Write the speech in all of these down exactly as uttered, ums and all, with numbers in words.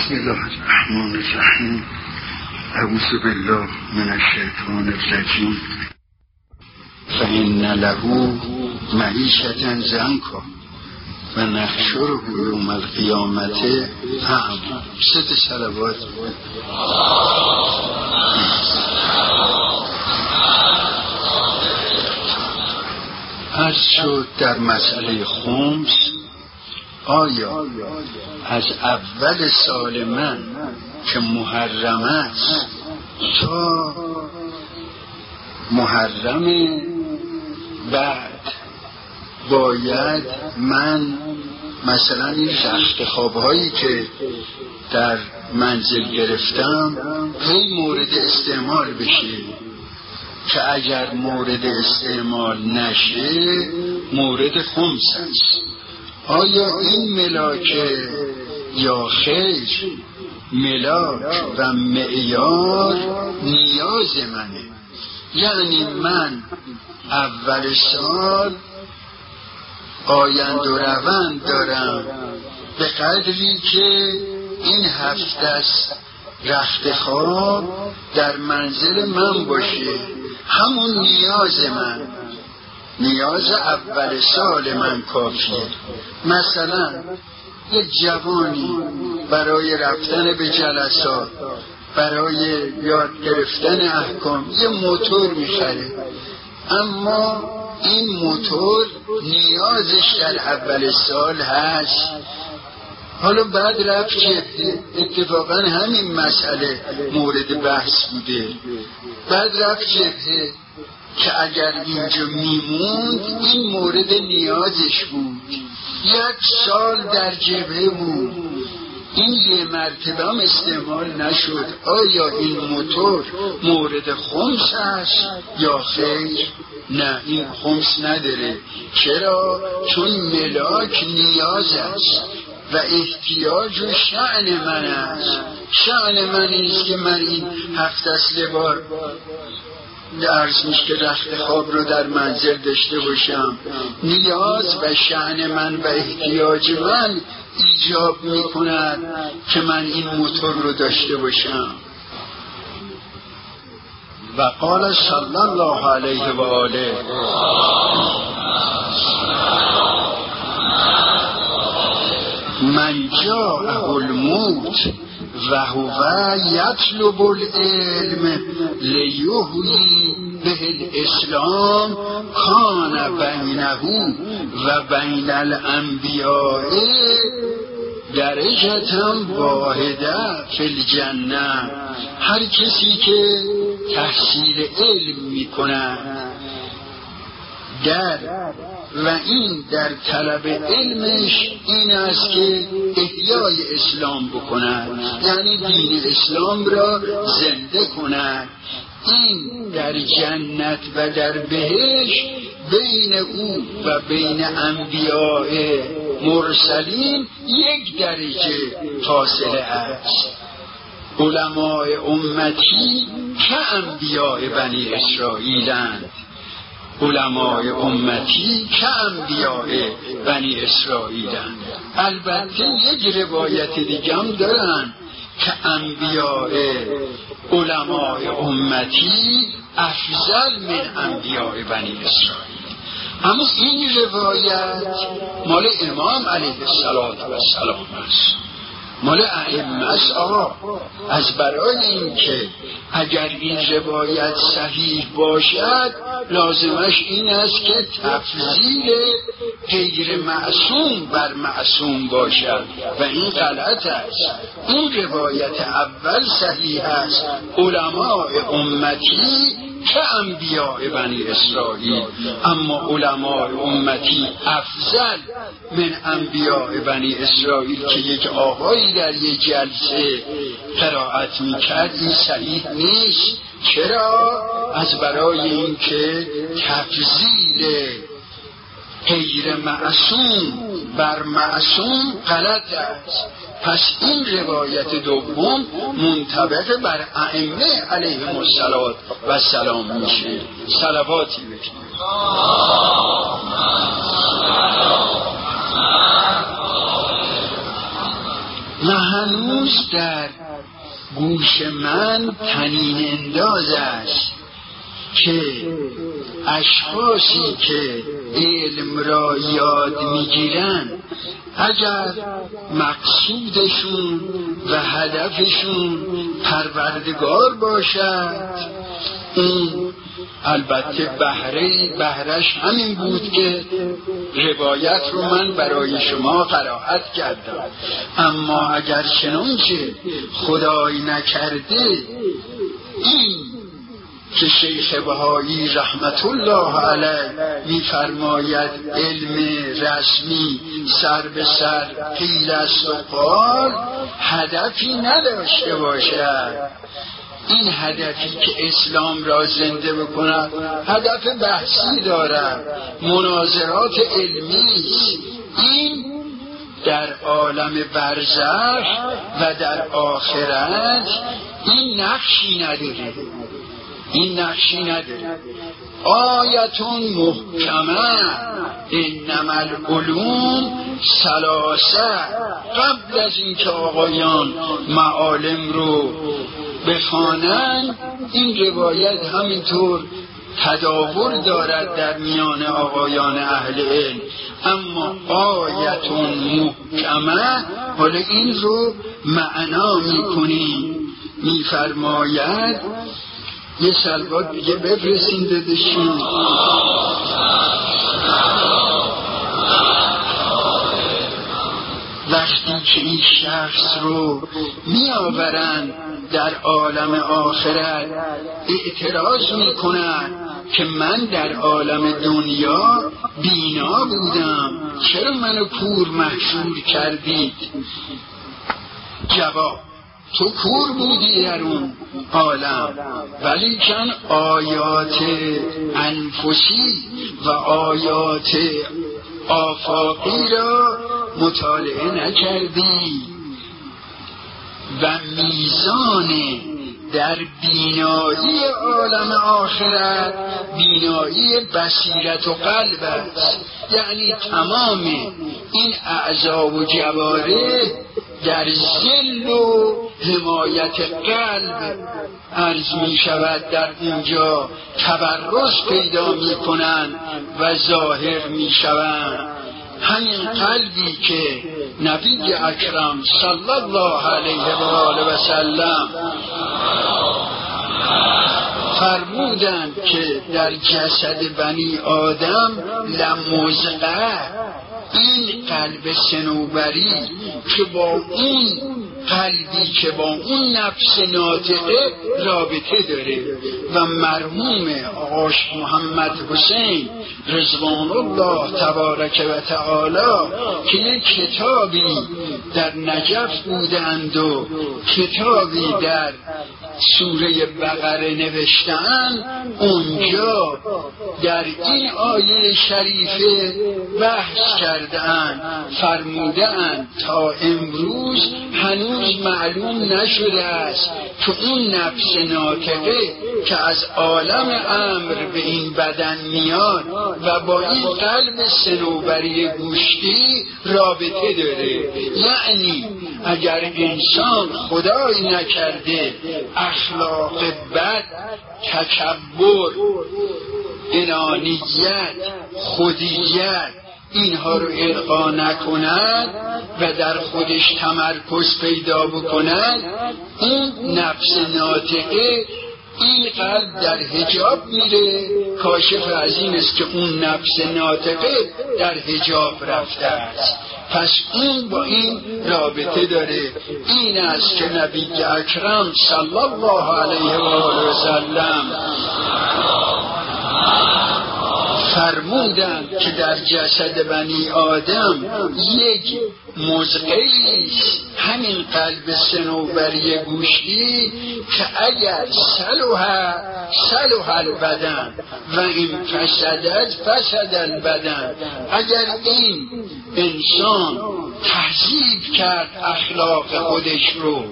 بسم الله الرحمن الرحیم. اعوذ بالله من الشیطان الرجیم. فإن له معیشة ضنکا و نحشره یوم القیامت اعما. ست صلوات. عرض شد در مسئله خمس، آیا از اول سال من که محرم است تا محرم بعد باید من مثلا این رخت خوابهایی که در منزل گرفتم هی مورد استعمال بشه، که اگر مورد استعمال نشه مورد خمس است؟ آیا این ملاکه یا خیر ملاک و معیار نیاز منه؟ یعنی من اول سال آیند و روند دارم به قدری که این هفته است رخت خواب در منزل من باشه، همون نیاز من، نیاز اول سال من کافیه. مثلا یک جوانی برای رفتن به جلسات، برای یاد گرفتن احکام یه موتور میخره، اما این موتور نیازش در اول سال هست. حالا بعد رفت جبهه، اتفاقا همین مسئله مورد بحث بوده، بعد رفت جبهه که اگر اینجا میموند این مورد نیازش بود، یک سال در جبهه بود، این یه مرتبه هم استعمال نشد. آیا این موتور مورد خمس است یا خیر؟ نه، این خمس نداره. چرا؟ چون ملاک نیاز است و احتیاج و شأن من است. شأن من اینست که من این هفت اصله بار عرض میشه که رخت خواب رو در منزل داشته باشم. نیاز و شأن من و احتیاج من ایجاب میکند که من این موتور رو داشته باشم. و قال صلی الله علیه و آله من جاءه الموت و هو یطلب العلم لیحیی به الاسلام کان بینه و بین الانبیاء درجة واحده فی الجنه. هر کسی که تحصیل علم میکند در و این در طلب علمش این است که احیای اسلام بکند، یعنی دین اسلام را زنده کند، این در جنت و در بهشت بین او و بین انبیاء مرسلین یک درجه فاصله است. علماء امتی که انبیاء بنی اسرائیلند، علماء امتی که انبیاء بنی اسرائیلند. البته یک روایت دیگه هم دارن که انبیاء علماء امتی افضل من انبیاء بنی اسرائیل، اما این روایت مال امام علیه السلام است، مال ائمه است. آقا از برای این که اگر این روایت صحیح باشد لازمش این است که تفضیل غیر معصوم بر معصوم باشد و این غلط است. این روایت اول صحیح است، علماء امتی که انبیاء بنی اسرائیل، اما علماء امتی افضل من انبیاء بنی اسرائیل که یک آقایی در یک جلسه قرائت میکرد، این صحیح نیست. چرا؟ از برای این که تفضیل غیر معصوم بر معصوم غلط است. پس این روایت دوم منطبق بر ائمه علیهم السلام میشه. صلواتی بکنید. و هنوز در گوش من طنین انداز است که اشخاصی که علم را یاد میگیرن اگر مقصودشون و هدفشون پروردگار باشد، اون البته بهره بهرش همین بود که روایت رو من برای شما قرائت کردم. اما اگر چنانچه خدای نکرده این که شیخ بهایی رحمت الله علیه می‌فرماید علم رسمی سر به سر قیل است و قال هدفی نداشته باشد، این هدفی که اسلام را زنده بکند هدف بحثی دارد، مناظرات علمی، این در عالم برزخ و در آخرت این نقشی نداره، این نقشی نداره. آیتون محکمه انما العلوم ثلاثه. قبل از اینکه آقایان معالم رو بخوانند این روایت همینطور تداول دارد در میان آقایان اهل علم، اما آیتون محکمه حالا این رو معنا میکنیم. میفرماید یه سلوات دیگه بفرستین دادشون. وقتی که این شخص رو می آورن در عالم آخرت اعتراض می کنن که من در عالم دنیا بینا بودم، چرا منو کور محشور کردید؟ جواب: تو کور بودی در اون عالم، ولی چون آیات انفسی و آیات آفاقی را مطالعه نکردی و میزان در بینایی عالم آخرت بینایی بصیرت و قلب است، یعنی تمام این اعضا و جوارح در ذل و حمایت قلب عرض می شود، در اونجا تبرز پیدا می کنند و ظاهر می شوند. همین قلبی که نبی اکرم صلی الله علیه و آله و سلم فرمودند که در جسد بنی آدم لمزقه، این قلب صنوبری که با اون قلبی که با اون نفس ناطقه رابطه داره و مرحوم آقا محمد حسین رضوان الله تبارک و تعالی که یک کتابی در نجف بودند و کتابی در سوره بقره نوشتن، اونجا در این آیه شریفه بحث کردن، فرمودن تا امروز هنوز معلوم نشده است که اون نفس ناطقه که از عالم امر به این بدن میاد و با این قلب صنوبری گوشتی رابطه داره. یعنی اگر انسان خدای نکرده اخلاق بد، تکبر، انانیت، خودیت اینها رو القا نکند و در خودش تمرکز پیدا بکند، اون نفس ناطقه این قلب در حجاب میره. کاشف از این است که اون نفس ناطقه در حجاب رفته است، پس اون با این رابطه داره. این است که نبی اکرم صلی الله علیه و آله و سلم فرمودند که در جسد بنی آدم یک مزغه است، همین قلب صنوبری گوشتی که اگر صلح صلح البدن و این فسدت فسد البدن، اگر این انسان تهذیب کرد اخلاق خودش رو،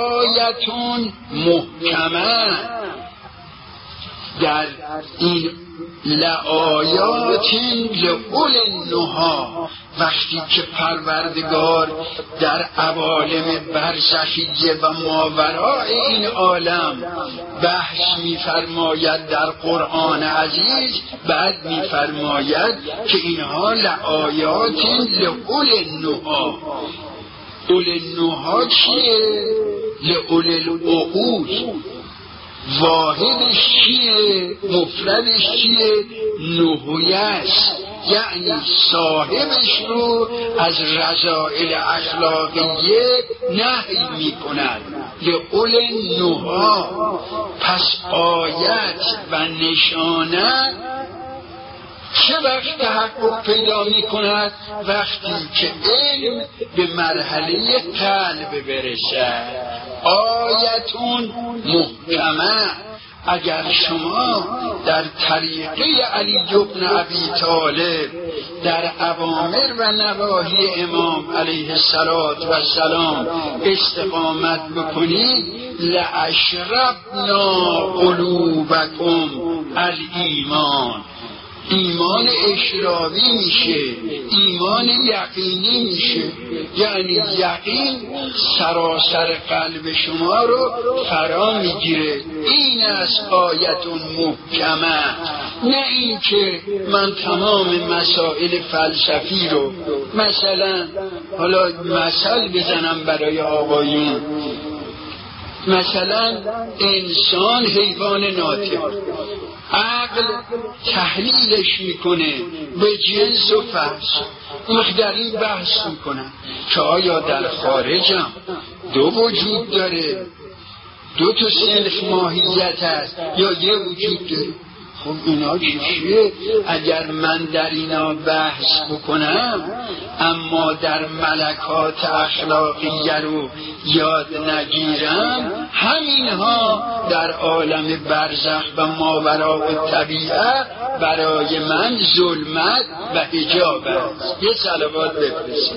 آیتون محکمه در این لآیات لأولی النها، وقتی که پروردگار در عوالم برزخیه و ماورای این عالم بحث می‌فرماید در قرآن عزیز، بعد می‌فرماید که اینها لآیات لأولی النها. اولی النها چیه؟ لأولی العقول. واحدش چیه؟ مفردش چیه؟ نهیه است، یعنی صاحبش رو از رذائل اخلاقیه نهی می کند. لأولی النها. پس آیت و نشانه چه وقت تحقق پیدا می کند؟ وقتی که علم به مرحله قلب برسد. آیتون محکمه. اگر شما در طریقه علی بن ابی طالب در اوامر و نواهی امام علیه السلام استقامت بکنید، لاشربنا قلوبکم الایمان. ایمان اشراقی میشه، ایمان یقینی میشه، یعنی یقین سراسر قلب شما رو فرا میگیره. این از آیتون محکمه. نه این که من تمام مسائل فلسفی رو مثلا حالا مثل بزنم برای آقایون، مثلا انسان حیوان ناطق، عقل تحلیلش میکنه به جنس و فصل، در این بحث میکنن که آیا در خارجم دو وجود داره، دو تا صنف ماهیت هست یا یه وجود داره. خب اینا چیه؟ اگر من در اینا بحث بکنم اما در ملکات اخلاقیه رو یاد نگیرم، همینها در عالم برزخ و ماوراء طبیعه برای من ظلمت و حجاب است. یه صلوات بفرستید.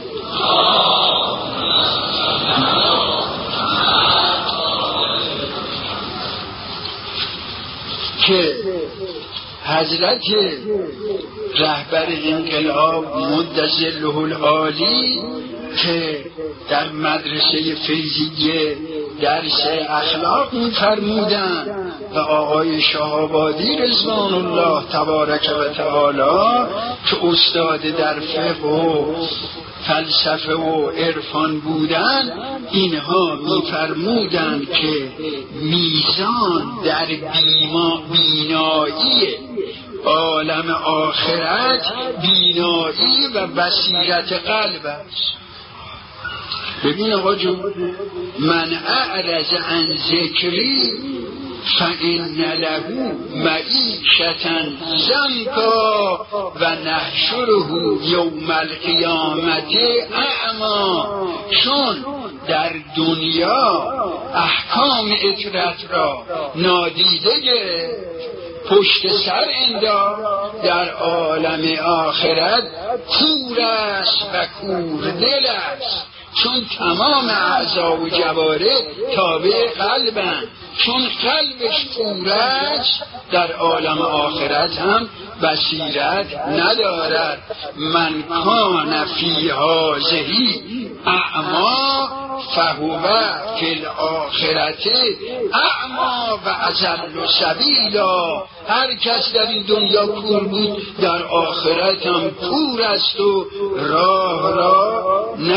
که حضرت رهبر انقلاب مدظله العالی که در مدرسه فیضیه درس اخلاق می‌فرمودند و آقای شهابادی رضوان الله تبارک و تعالی که استاد در فقه و فلسفه و عرفان بودن، اینها می‌فرمودند که میزان در بیما بینایی عالم آخرت بینایی و بصیرت قلب است. ببین آقا جون، من اعرض عن ذکری فإن له معیشة ضنکا و نحشره یوم القیامة اعمی. چون در دنیا احکام اطرت را نادیده گرفت، پشت سر انداخت، در عالم آخرت کور است و کور دل است. چون تمام اعضا و جواره تابع قلبند، چون قلبش کور است در عالم آخرت هم بصیرت ندارد. من کان فی هذه اعما فهو فی الاخرة اعما و اضل سبیلا. هر کس در این دنیا کور بود در آخرت هم کور است و راه را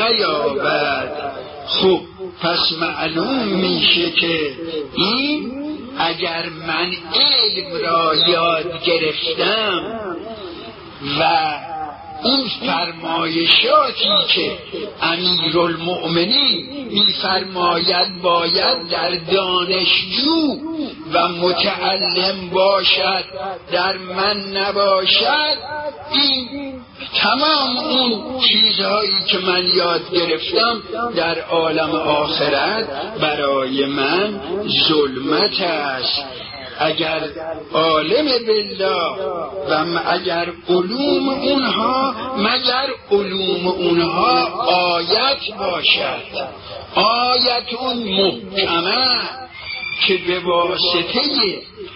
نیابد. خب پس معلوم میشه که این اگر من علم را یاد گرفتم و اون فرمایشاتی که امیرالمؤمنین میفرماید باید در دانشجو و متعلم باشد، در من نباشد، این تمام اون چیزهایی که من یاد گرفتم در عالم آخرت برای من ظلمت است. اگر عالم بالله و اگر علوم اونها مگر علوم اونها آیت باشد، آیتون محکمه که به واسطه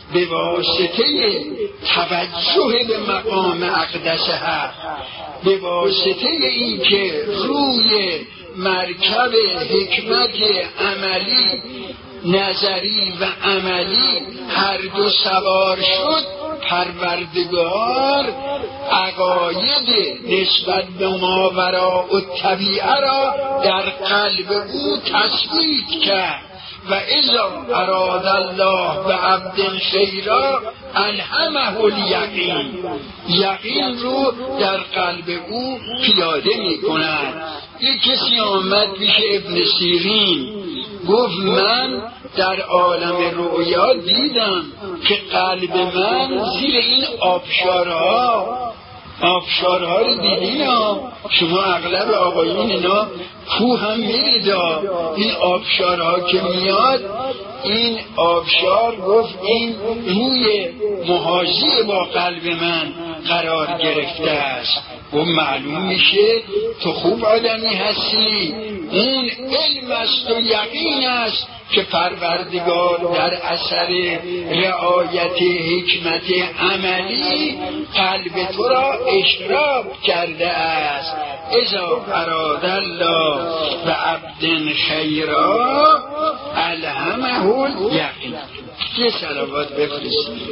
به واسطه توجه به مقام اقدس حق، به واسطه این که روی مرکب حکمت عملی نظری و عملی هر دو سوار شد، پروردگار عقاید نسبت به ماوراء الطبیعه را در قلب او تثبیت کرد. و اذا اراد الله بعبد خیرا الهمه الیقین، یقین رو در قلب او پیاده می کند. یک کسی آمد پیش ابن سیرین گفت من در عالم رؤیا دیدم که قلب من زیر این آبشارها آبشارها رو دیدین ها، شما اغلب آقایون اینا کوه هم میرید ها، این آبشارها که میاد، این آبشار گفت این روی محاذی با قلب من قرار گرفته است. و معلوم میشه تو خوب آدمی هستی، اون علم است و یقین است که پروردگار در اثر رعایت حکمت عملی قلب تو را اشراق کرده است. اذا اراد الله و عبد خیرا الهمه الیقین. یه صلوات بفرستید.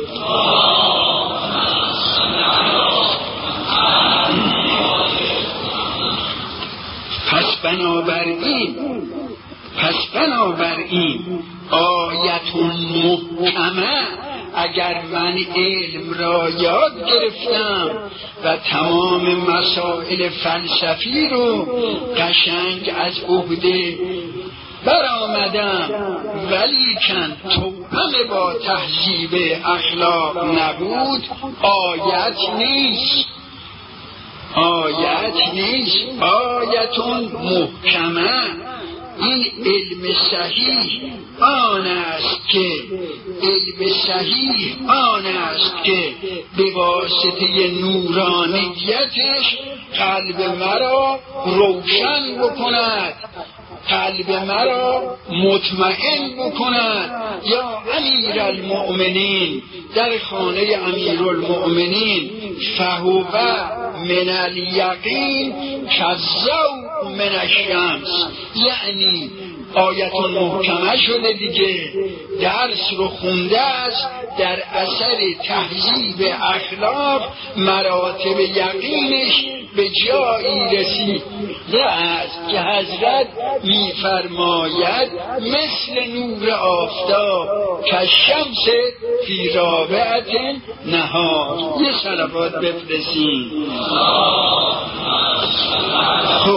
پس بنابراین پس بنابراین آیت محکمه، اگر من علم را یاد گرفتم و تمام مسائل فلسفی رو قشنگ از عهده برآمدم، ولیکن توأم با تهذیب اخلاق نبود، آیت نیست. آیت نیست، آیتون محکمه. این علم صحیح آن است که علم صحیح آن است که به واسطه نورانیتش قلب مرا روشن بکند، قلب مرا مطمئن بکند. یا امیر المؤمنین، در خانه امیر المؤمنین، فهو من الیقین کالضوء من الشمس، یعنی آیت محکمه شده دیگه، درس رو خونده است، در اثر تهذیب اخلاق مراتب یقینش به جایی رسید است که حضرت میفرماید مثل نور آفتاب کالشمس فی رابعة نهار. یه صلوات بفرستین. خب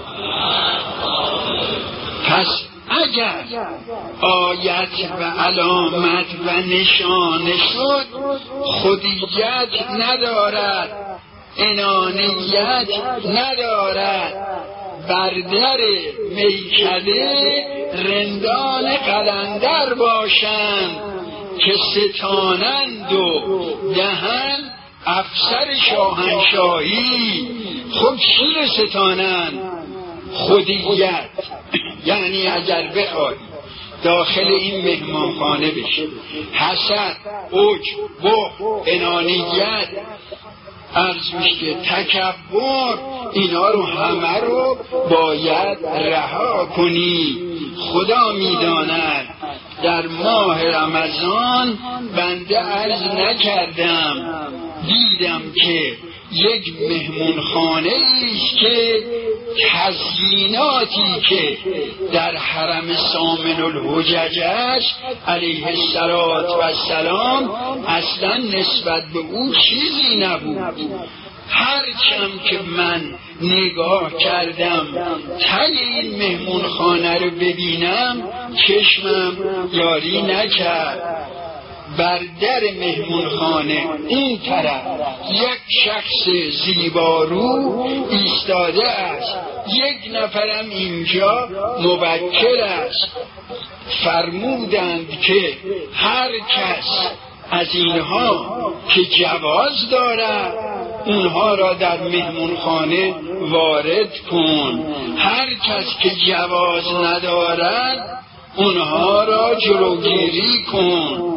پس اگر آیت و علامت و نشانه شد، خودیت ندارد، انانیت ندارد، بر در میکده رندان قلندر باشند که ستانند و دهن افسر شاهنشاهی. خب چی رو ستانند؟ خودیت. یعنی اگر بخواد داخل این مهمانخانه بشه، حسد، عجب، بخل، انانیت، عرض که تکبر، اینا رو همه رو باید رها کنی. خدا میداند در ماه رمضان بنده عرض نکردم، دیدم که یک مهمون خانه ایست که تزییناتی که در حرم سامن الحجج علیه السلام اصلا نسبت به او چیزی نبود. هرچند که من نگاه کردم ته این مهمون خانه رو ببینم، چشمم یاری نکرد. بر در مهمون خانه این طرف یک شخص زیبارو ایستاده است، یک نفرم اینجا موکل است. فرمودند که هر کس از اینها که جواز دارد اونها را در مهمون خانه وارد کن، هر کس که جواز ندارد اونها را جلوگیری کن.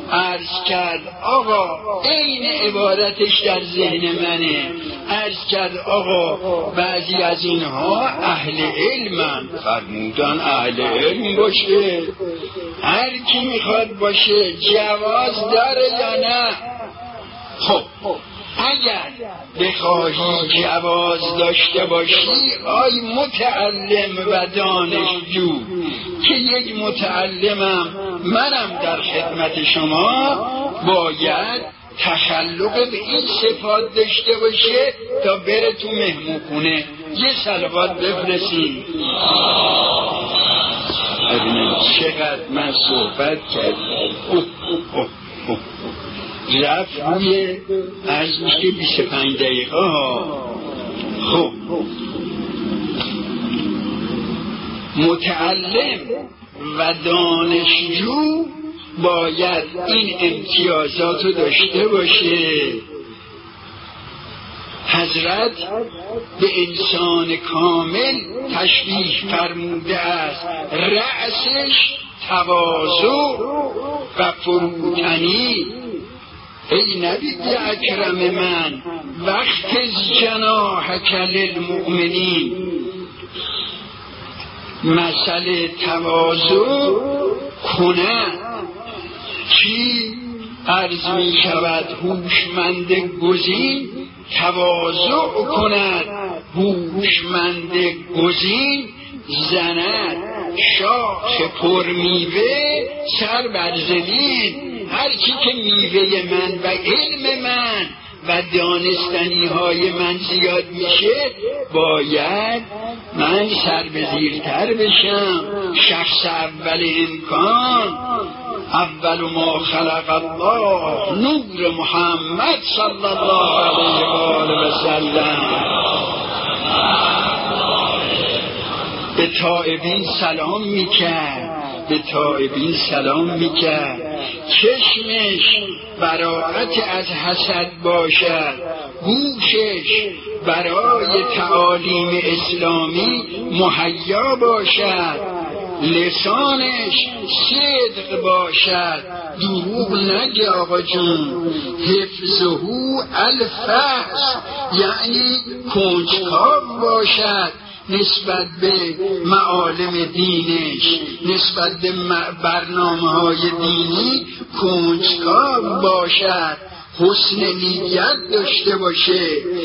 عرض کرد آقا این عبارتش در ذهن منه، عرض کرد آقا بعضی از اینها اهل علمن. فرمودن اهل علم باشه، هر کی میخواد باشه، جواز داره یا نه؟ خب اگر بخواهی جواز داشته باشی، آی متعلم و دانشجو که یک متعلمم منم در خدمت شما، باید تخلق به این صفات داشته باشه تا بره تو مهمونخونه یه صلوات بفرستیم. ببینید چقدر من صحبت کردم، رفت روی عرض میشه بیست و پنج دقیقه ها. خب متعلم و دانشجو باید این امتیازات رو داشته باشه. حضرت به انسان کامل تشبیه فرموده است، رأسش تواضع و فروتنی. ای نبی اکرم من، وقت جناحک للمؤمنین. مسئله تواضع کنه کی عرض می شود هوشمند گزین، تواضع کند هوشمند گزین، زند شاخ پر میوه سر بر زمین. هر چی که میوه من و علم من و دانستنی های من زیاد میشه، باید من سر به زیرتر بشم. شخص اول امکان، اول ما خلق الله نور محمد صلی الله علیه و آله و سلم. به تائبین سلام میکرد، به تائبین سلام میکرد. چشمش براعت از حسد باشد، گوشش برای تعالیم اسلامی مهیا باشد، لسانش صدق باشد، دروغ نگه آقا جون. حفظهو الفحش، یعنی کنجکاو باشد نسبت به معالم دینش، نسبت به برنامه های دینی کنجکاو باشد، حسن نیت داشته باشه.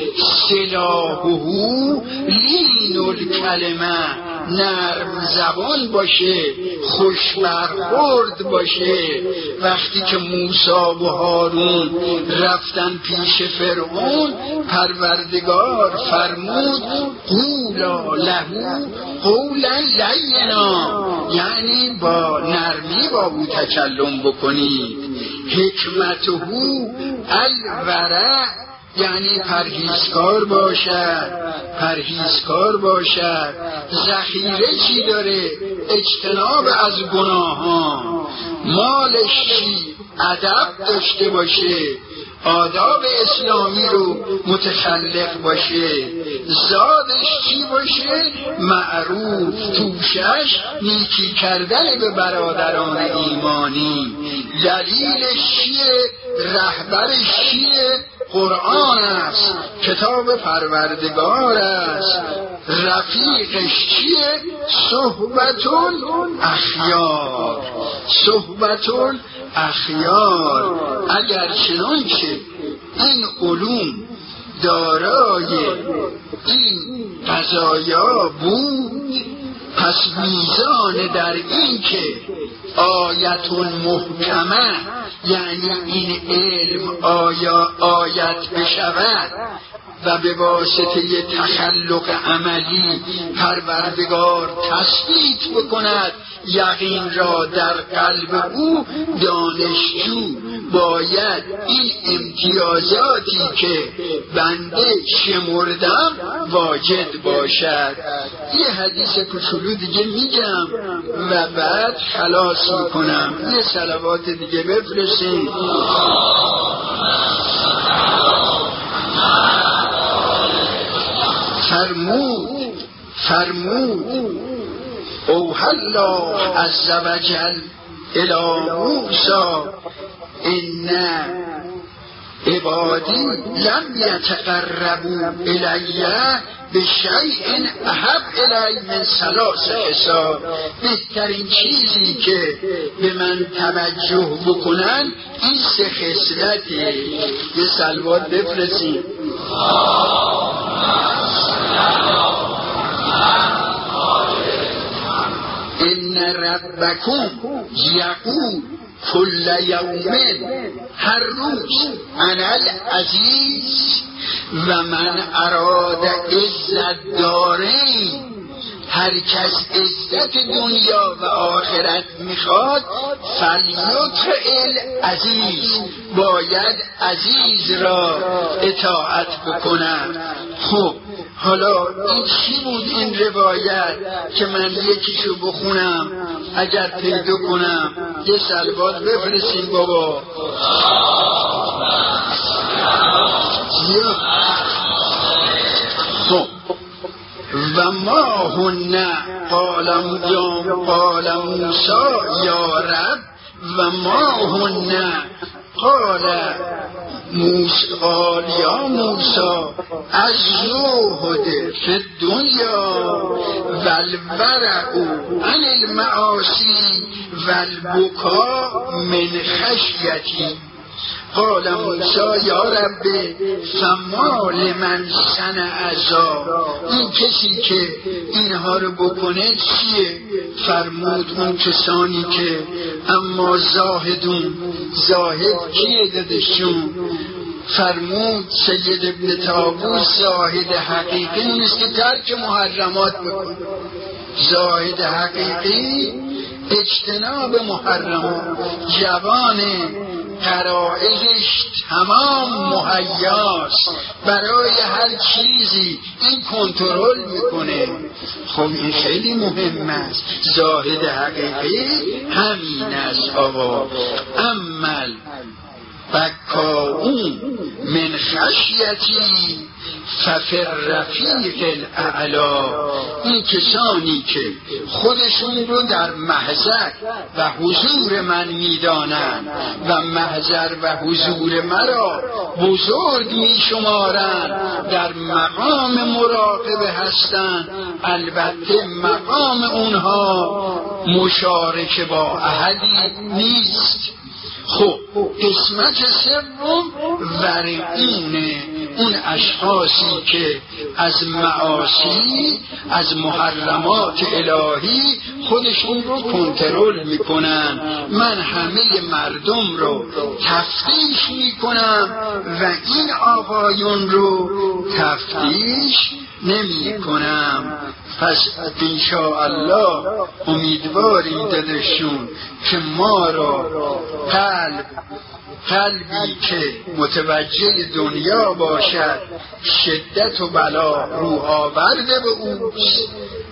سلاحهو لین الکلمه، نرم زبان باشه، خوش برخورد باشه. وقتی که موسی و هارون رفتن پیش فرعون، پروردگار فرمود قولا لهو قولا لینا، یعنی با نرمی با او تکلم بکنید. حکمتهو الورع، یعنی پرهیزکار باشد، پرهیزکار باشد. ذخیره چی داره؟ اجتناب از گناهان. مالش چی؟ ادب داشته باشه، آداب اسلامی رو متخلق باشه. زادش چی باشه؟ معروف، توشش نیکی کردن به برادران ایمانی. دلیلش چیه؟ رهبرش چیه؟ قرآن است، کتاب پروردگار است. رفیقش چیه؟ صحبتون اخیار، صحبتون اخیار. اگر چنانچه این علوم دارای این قضایا بود، پس میزان در این که آیتون محکمه، یعنی این علم آیا آیت بشود و به واسطه تخلق عملی پروردگار تثبیت بکند یقین را در قلب او، دانشجو باید این امتیازاتی که بنده شمردم واجد باشد. یه حدیث کوچولو دیگه میگم و بعد خلاص میکنم. یه صلوات دیگه بفرستید. فرمود فرمود اوحی الله عز وجل الی موسی ان عبادی لم یتقربوا الی بشیء احب الی من ثلاث خصال. بهترین چیزی که به من توجه بکنن این سه خصلته. یه صلوات بفرستید. ان ربکم یقول کل یوم، هر روز، انا العزیز و من اراد عزت دارین. هر کس عزت دنیا و آخرت میخواد فلیطع العزیز، باید عزیز را اطاعت بکنم. خب حالا این چی بود این روایت که من یکیشو بخونم اگر پیدا کنم؟ یه صلوات بفرستین بابا. خب و ما هن قال قال موسی یا رب و ما هن قال موسی قال یا موسی از زهد فی الدنیا و الورع عن المعاصی و البکاء من خشیتی. قال موسی یا رب فما لمن صنع ذا، این کسی که اینها رو بکنه چیه؟ فرمود اون کسانی که اما زاهدون. زاهد کیه دادشون؟ فرمود سید ابن طاووس زاهد حقیقی نیست که ترک محرمات بکنه. زاهد حقیقی اجتناب محرمات، جوان غرایزش تمام مهیاست، برای هر چیزی این کنترل میکنه. خب این خیلی مهم است. زاهد حقیقی همین است آقا. عمل بکاؤون من خشیتی ففر رفیق الاعلا، این کسانی که خودشون رو در محضر و حضور من میدانند و محضر و حضور مرا بزرگ میشمارند، در مقام مراقبه هستند. البته مقام اونها مشارکه با احدی نیست. خب قسمت سوم ورعونه، اون اشخاصی که از معاصی، از محرمات الهی خودشون رو کنترل میکنن. من همه مردم رو تفتیش میکنم و این آقایون رو تفتیش نمی کنم. پس انشاءالله امیدواریم دادشون که ما را قلب قلبی که متوجه دنیا باشد، شدت و بلا رو آورده به اوست،